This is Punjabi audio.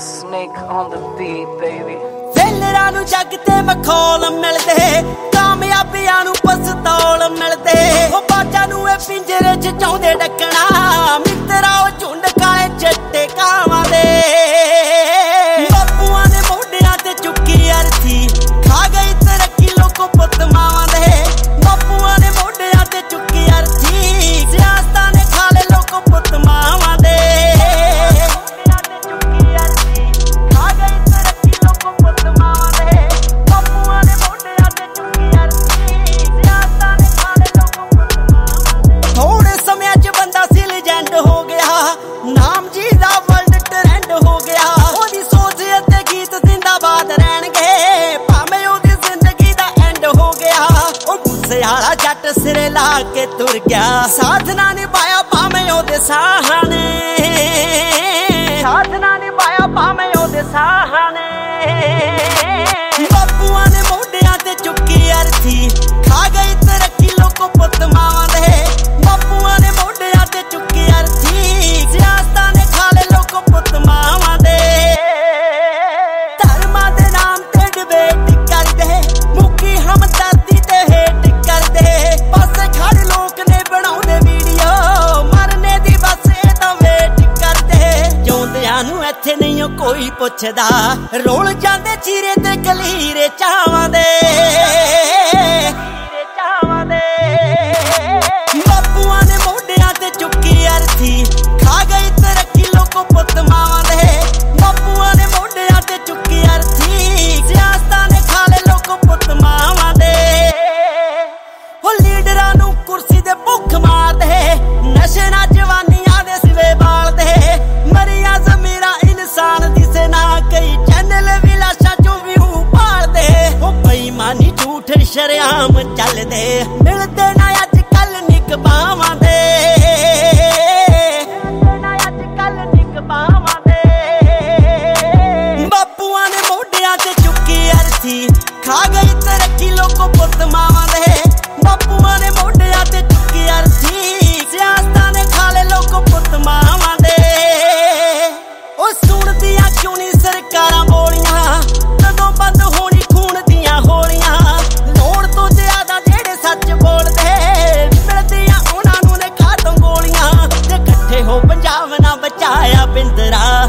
Snake on the beat, baby. ਫੇਲਰਾਂ ਨੂੰ ਜੱਗ ਤੇ ਮਖੌਲ ਮਿਲਦੇ, ਕਾਮਯਾਬੀਆਂ ਨੂੰ ਪਸਤੌਲ ਮਿਲਦੇ। ਉਹ ਬਾਜਾਂ ਨੂੰ ਇਹ ਪਿੰਜਰੇ 'ਚ ਚਾਹੁੰਦੇ ਡੱਕਣਾ, ਮਿੱਤਰਾ ਉਹ ਝੁੰਡ ਕਾਲੇ ਚੱਟੇ ਕਾਵਾਂ ਦੇ। ਬਾਪੂਆਂ ਨੇ ਮੋਢਿਆਂ ਤੇ ਚੁੱਕੀ ਅਰਥੀ, ਖਾ ਗਈ ਤਰੱਕੀ ਲੋਕੋ ਪੁੱਤ ਮਾਵਾਂ ਦੇ। ਬਾਪੂਆਂ ਨੇ ਮੋਢਿਆਂ ਤੇ ਚੁੱਕੀ ਅਰਥੀ, ਸਿਆਸਤਾਂ ਨੇ ਖਾ ਲਏ ਲੋਕੋ ਪੁੱਤ ਮਾਵਾਂ ਦੇ। ਨਾਮ ਜੀ ਦਾ ਵਰਲਡ ਟ੍ਰੈਂਡ ਹੋ ਗਿਆ, ਉਹਦੀ ਸੋਚ ਅਤੇ ਗੀਤ ਜ਼ਿੰਦਾਬਾਦ ਰਹਿਣਗੇ, ਭਾਵੇਂ ਉਹਦੀ ਜ਼ਿੰਦਗੀ ਦਾ ਐਂਡ ਹੋ ਗਿਆ। ਉਹ ਗੁੱਸੇ ਵਾਲਾ ਜੱਟ ਸਿਰੇ ਲਾ ਕੇ ਤੁਰ ਗਿਆ, ਸਾਥ ਨਾ ਨਿਭਾਇਆ ਭਾਵੇਂ ਉਹਦੇ ਸਾਹਾਂ ਨੇ, ਸਾਥ ਨਾ ਨਿਭਾਇਆ ਭਾਵੇਂ ਉਹਦੇ ਸਾਹਾਂ ਨੇ। ਬਾਪੂਆਂ ਨੇ ਮੋਢਿਆਂ ਤੇ ਚੁੱਕੀ ਅਰਥੀ, ਖਾ ਗਈ ਤਰੱਕੀ ਲੋਕੋ ਪੁੱਤ ਮਾਵਾਂ ਦੇ। ਬਾਪੂਆਂ ਨੇ ਮੋਢਿਆਂ ਤੇ ਚੁੱਕੀ ਅਰਥੀ, ਸਿਆਸਤਾਂ ਨੇ ਖਾ ਲਏ ਲੋਕੋ ਪੁੱਤ ਮਾਵਾਂ ਦੇ। ਧਰਮਾਂ ਦੇ ਨਾਮ ਤੇ ਡਿਬੇਟ ਕਰਦੇ, ਮੁੱਕੀ ਹਮਦਰਦੀ ਤੇ ਹੇਟ ਕਰਦੇ। ਪਾਸੇ ਖੜ ਲੋਕ ਨੇ ਬਣਾਉਂਦੇ ਵੀਡੀਓ, ਮਰਨੇ ਦੀ ਬਸ ਇਹ ਤਾਂ ਵੇਟ ਕਰਦੇ। ਜਿਉਂਦਿਆਂ ਨੂੰ ਇੱਥੇ ਨਹੀਂ ਕੋਈ ਪੁੱਛਦਾ, ਰੋਲ ਜਾਂਦੇ ਚੀਰੇ ਤੇ ਕਲੀਰੇ ਚਾਵਾਂ ਦੇ। ਬਾਪੂਆਂ ਨੇ ਮੋਢਿਆਂ ਤੇ ਚੁੱਕੀ ਅਰਥੀ, ਖਾ ਗਈ ਤਰੱਕੀ ਲੋਕੋ ਪੁੱਤ ਮਾਵਾਂ ਦੇ। ਬਾਪੂਆਂ ਨੇ ਮੋਢਿਆਂ ਤੇ ਚੁੱਕੀ ਅਰਥੀ, ਸਿਆਸਤਾਂ ਨੇ ਖਾ ਲਏ ਲੋਕੋ ਪੁੱਤ ਮਾਵਾਂ ਦੇ। ਉਹ ਲੀਡਰਾਂ ਨੂੰ ਕੁਰਸੀ ਦੇ ਭੁੱਖ ਮਾਰਦੇ, ਨਸ਼ੇ ਨਾਲ ਜਵਾਨੀਆਂ ਦੇ ਸਿਵੇ ਬਾਲਦੇ। ਮਰੀਆਂ ਜ਼ਮੀਰਾਂ ਇਨਸਾਨ ਦੀ ਸੇਨਾ, ਕਈ ਚੈਨਲ ਵੀ ਲਾਸ਼ਾਂ ਚੋਂ ਵਿਊ ਭਾਲਦੇ। ਉਹ ਬੇਈਮਾਨੀ ਝੂਠ ਸ਼ਰੇਆਮ ਚੱਲਦੇ, ਮਿਲਦੇ ਨਾ ਅੱਜ ਕੱਲ ਨਿਕਬਾਵਾਂ ਦੇ, ਮਿਲਦੇ ਨਾ ਅੱਜ ਕੱਲ ਨਿਕਬਾਵਾਂ ਦੇ। ਬਾਪੂਆਂ ਨੇ ਮੋਢਿਆਂ ਤੇ ਚੁੱਕੀ ਅਰਥੀ, ਖਾ ਗਈ ਤਰੱਕੀ ਲੋਕੋ ਪੁੱਤ ਮਾਵਾਂ ਦੇ। ਬਾਪੂਆਂ ਨੇ ਮੋਢਿਆਂ ਤੇ ਚੁੱਕੀ ਅਰਥੀ, ਸਿਆਸਤਾਂ ਨੇ ਖਾ ਲਏ ਲੋਕੋ ਪੁੱਤ ਮਾਵਾਂ ਦੇ। ਉਹ ਸੁਣਦੀਆਂ ਕਿਉਂ ਨਹੀਂ ਸਰਕਾਰਾਂ ਬੋਲੀਆਂ, ਕਦੋਂ ਬੰਦ ਹੋਣੀ ਖੂਨ ਦੀਆਂ ਹੋਲੀਆਂ। ਲੋੜ ਤੋਂ ਜ਼ਿਆਦਾ ਜਿਹੜੇ ਸੱਚ ਬੋਲਦੇ, ਮਿਲਦੀਆਂ ਉਹਨਾਂ ਨੂੰ ਨੇ ਖਾਤਮ ਗੋਲੀਆਂ। ਤੇ ਇਕੱਠੇ ਹੋ ਪੰਜਾਬ ਨਾ ਬਚਾਇਆ ਪਿੰਦਰਾ,